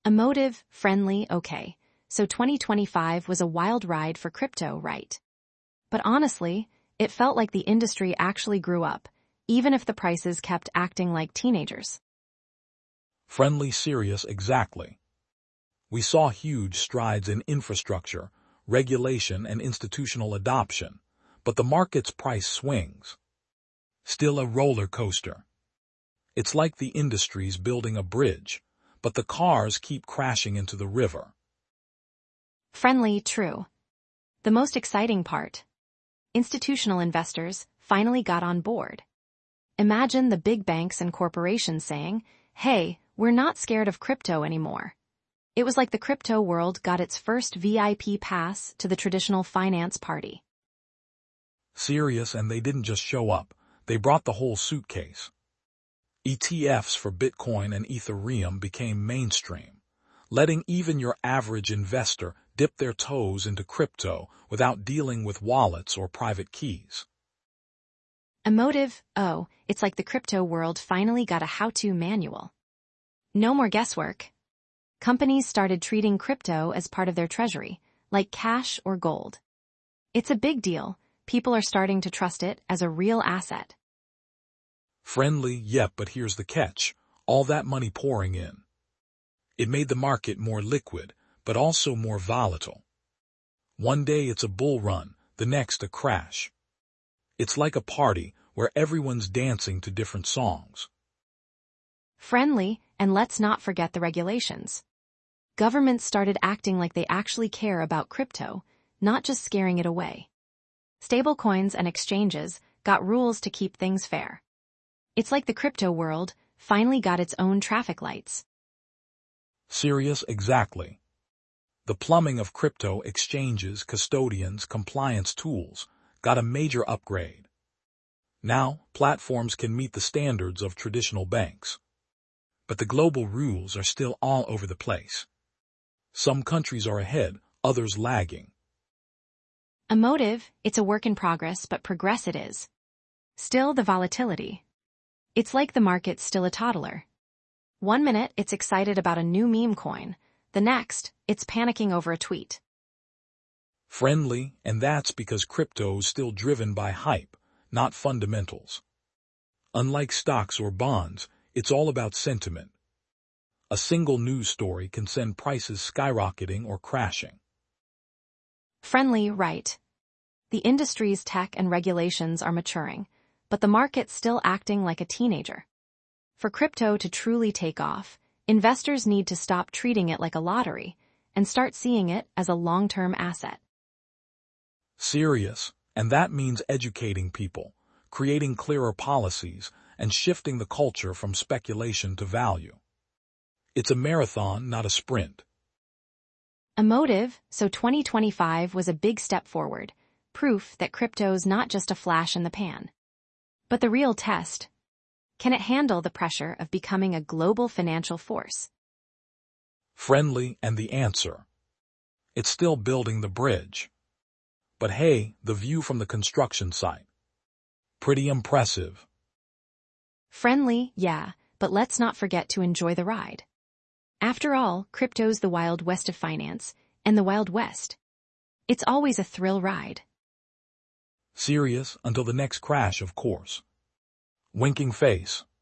Emotive, friendly, okay. So 2025 was a wild ride for crypto, right? But honestly, it felt like the industry actually grew up, even if the prices kept acting like teenagers. Friendly, serious, exactly. We saw huge strides in infrastructure, regulation, and institutional adoption, but the market's price swings. Still a roller coaster. It's like the industry's building a bridge, but the cars keep crashing into the river. Friendly, true. The most exciting part. Institutional investors finally got on board. Imagine the big banks and corporations saying, hey, we're not scared of crypto anymore. It was like the crypto world got its first VIP pass to the traditional finance party. Serious, and they didn't just show up, they brought the whole suitcase. ETFs for Bitcoin and Ethereum became mainstream, letting even your average investor dip their toes into crypto without dealing with wallets or private keys. Emotive, oh, it's like the crypto world finally got a how-to manual. No more guesswork. Companies started treating crypto as part of their treasury, like cash or gold. It's a big deal. People are starting to trust it as a real asset. Friendly, yep, but here's the catch. All that money pouring in. It made the market more liquid, but also more volatile. One day it's a bull run, the next a crash. It's like a party where everyone's dancing to different songs. Friendly, and let's not forget the regulations. Governments started acting like they actually care about crypto, not just scaring it away. Stablecoins and exchanges got rules to keep things fair. It's like the crypto world finally got its own traffic lights. Serious, exactly. The plumbing of crypto exchanges, custodians, compliance tools got a major upgrade. Now, platforms can meet the standards of traditional banks. But the global rules are still all over the place. Some countries are ahead, others lagging. Emotive, it's a work in progress, but progress it is. Still the volatility. It's like the market's still a toddler. One minute it's excited about a new meme coin, the next, it's panicking over a tweet. Friendly, and that's because crypto's still driven by hype, not fundamentals. Unlike stocks or bonds, it's all about sentiment. A single news story can send prices skyrocketing or crashing. Friendly, right. The industry's tech and regulations are maturing, but the market's still acting like a teenager. For crypto to truly take off, investors need to stop treating it like a lottery and start seeing it as a long-term asset. Serious, and that means educating people, creating clearer policies, and shifting the culture from speculation to value. It's a marathon, not a sprint. Emotive, so 2025 was a big step forward, proof that crypto's not just a flash in the pan. But the real test, can it handle the pressure of becoming a global financial force? Friendly, and the answer. It's still building the bridge. But hey, the view from the construction site. Pretty impressive. Friendly, yeah, but let's not forget to enjoy the ride. After all, crypto's the Wild West of finance, and the Wild West. It's always a thrill ride. Serious, until the next crash, of course. Winking face.